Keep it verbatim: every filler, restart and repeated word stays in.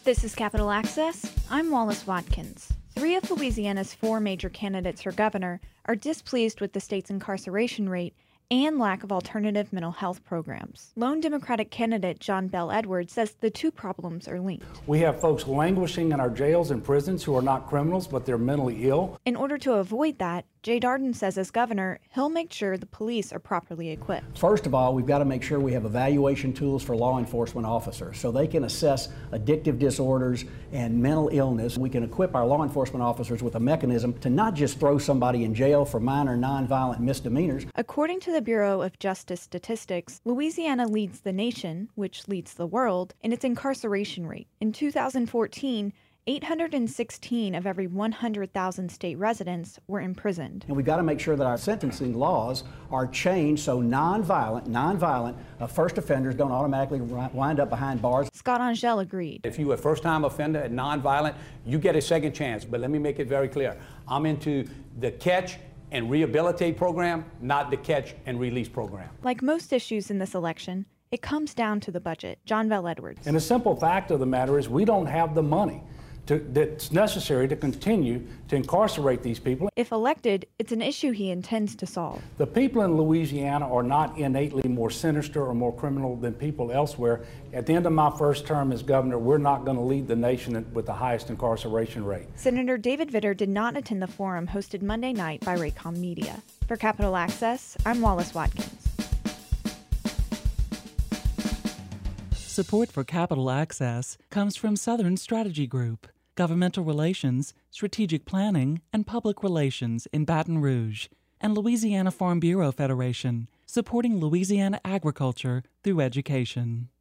This is Capital Access. I'm Wallace Watkins. Three of Louisiana's four major candidates for governor are displeased with the state's incarceration rate and lack of alternative mental health programs. Lone Democratic candidate John Bel Edwards says the two problems are linked. We have folks languishing in our jails and prisons who are not criminals, but they're mentally ill. In order to avoid that, Jay Darden says as governor, he'll make sure the police are properly equipped. First of all, we've got to make sure we have evaluation tools for law enforcement officers so they can assess addictive disorders and mental illness. We can equip our law enforcement officers with a mechanism to not just throw somebody in jail for minor nonviolent misdemeanors. According to the Bureau of Justice Statistics, Louisiana leads the nation, which leads the world, in its incarceration rate. In two thousand fourteen, eight hundred sixteen of every one hundred thousand state residents were imprisoned. And we've got to make sure that our sentencing laws are changed so nonviolent, nonviolent uh, first offenders don't automatically wind up behind bars. Scott Angel agreed. If you're a first-time offender and nonviolent, you get a second chance. But let me make it very clear. I'm into the catch and rehabilitate program, not the catch and release program. Like most issues in this election, it comes down to the budget. John Bel Edwards. And the simple fact of the matter is we don't have the money To, that's necessary to continue to incarcerate these people. If elected, it's an issue he intends to solve. The people in Louisiana are not innately more sinister or more criminal than people elsewhere. At the end of my first term as governor, we're not going to lead the nation with the highest incarceration rate. Senator David Vitter did not attend the forum hosted Monday night by Raycom Media. For Capital Access, I'm Wallace Watkins. Support for Capital Access comes from Southern Strategy Group, Governmental Relations, Strategic Planning, and Public Relations in Baton Rouge, and Louisiana Farm Bureau Federation, supporting Louisiana agriculture through education.